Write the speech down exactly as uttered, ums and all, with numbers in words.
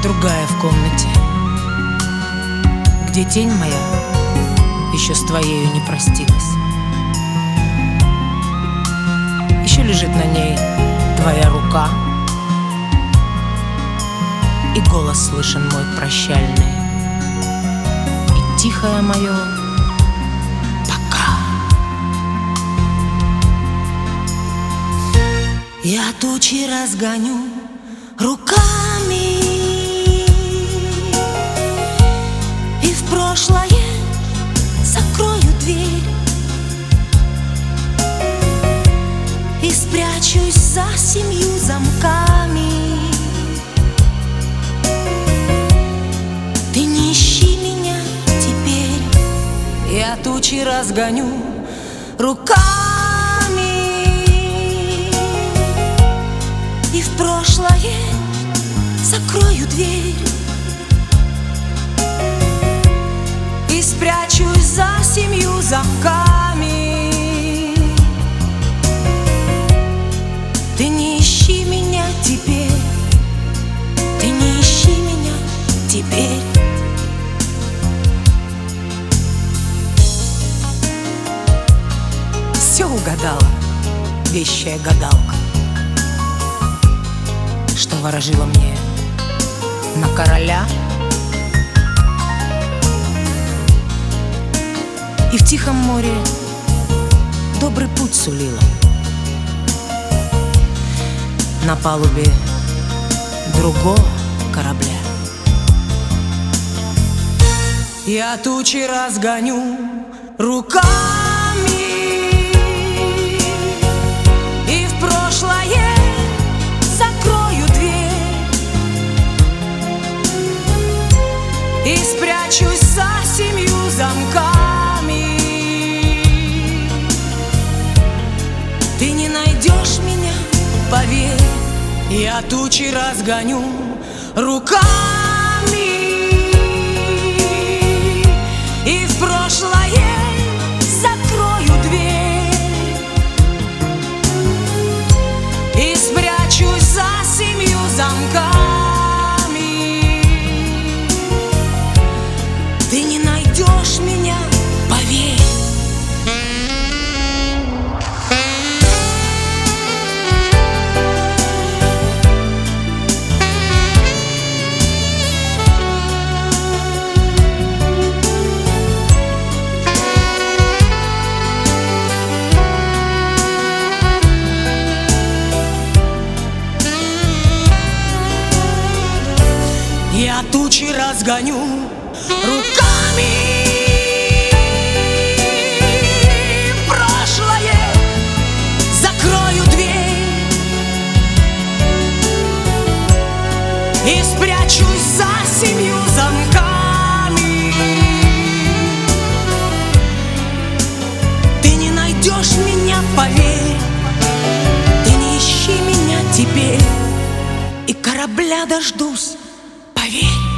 другая в комнате, где тень моя еще с твоею не простилась. Еще лежит на ней твоя рука, и голос слышен мой прощальный, и тихое мое пока. Я тучи разгоню руками, и в прошлое закрою дверь, и спрячусь за семью замками. Ты не ищи меня теперь. Я тучи разгоню руками, и в прошлое закрою дверь, и спрячусь за семью замками. Ты не ищи меня теперь, ты не ищи меня теперь. Все угадала вещая гадалка, что ворожила мне на короля, и в тихом море добрый путь сулила. На палубе другого корабля я тучи разгоню руками, и в прошлое закрою дверь, и спрячусь за семью замками. Ты не найдешь меня, поверь. Я тучи разгоню руками, и в прошлое закрою дверь, и спрячусь за семью замками. Ты не найдешь меня, поверь. Я тучи разгоню руками, в прошлое закрою дверь, и спрячусь за семью замками. Ты не найдешь меня, поверь. Ты не ищи меня теперь, и корабля дождусь, поверь.